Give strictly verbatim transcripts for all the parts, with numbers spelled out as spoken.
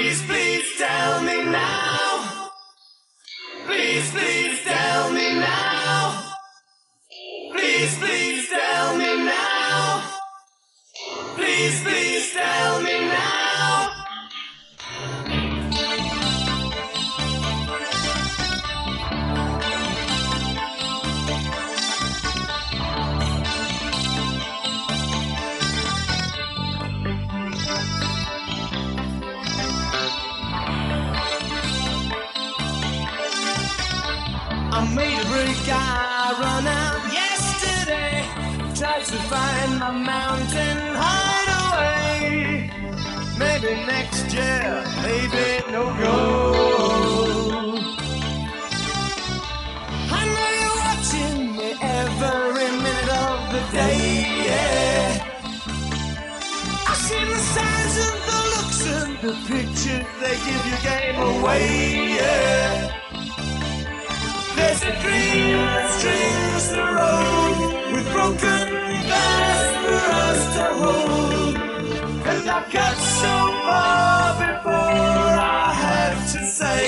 Please, please tell me now. Please, please tell me now. Please, please tell me now. Please, please tell me now. I made a break, I run out yesterday. Tried to find my mountain hideaway. Maybe next year, maybe no go. I know you're watching me every minute of the day, yeah. I've seen the signs and the looks and the pictures they give you game away, yeah. There's a dream that strings the road with broken glass for us to hold. And I got so far before I had to say,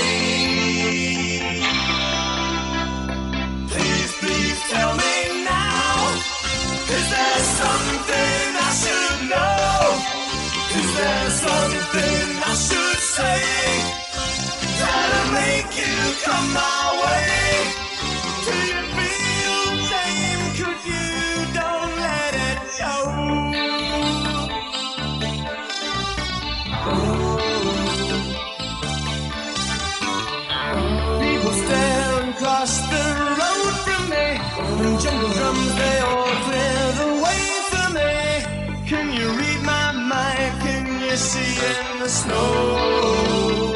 please, please tell me now. Is there something I should know? Is there something I should say that'll make you come my way? Do you feel shame? Could you don't let it show? Oh. People stare across the road from me, and jungle drums they all clear the way for me. Can you read my mind? Can you see in the snow?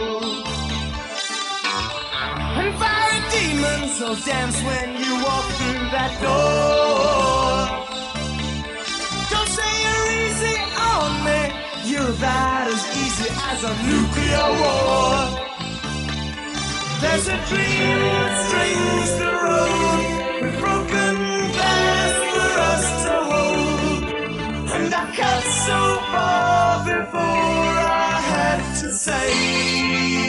And fiery demons will dance when you walk through that door. Don't say you're easy on me. You're about as easy as a nuclear war. There's a dream that strings the road with broken glass for us to hold. And I cut so far before I had to say,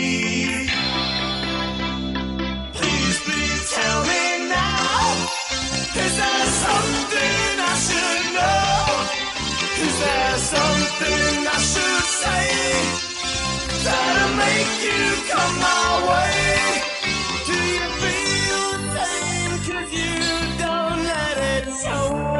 tell me now. Is there something I should know? Is there something I should say that'll make you come my way? Do you feel the same? 'Cause you don't let it show.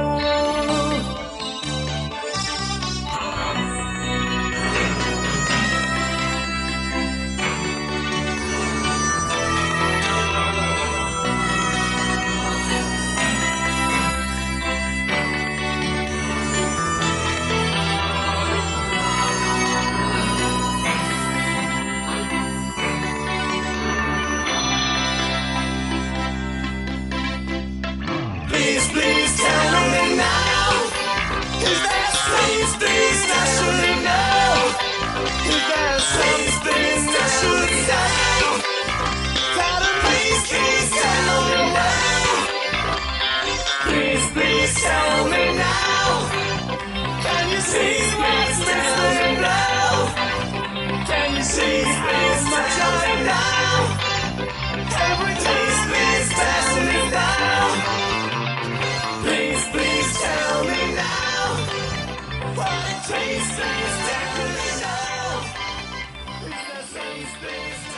Please, please tell me now. Is there something I should know? Is there something I should say that'll make you tell me now? Please, please tell me now. Can you see what's missing now? Can you see how much I know? Every day, please tell me now. Please, please tell me now. What it tastes is definitely now. Is there something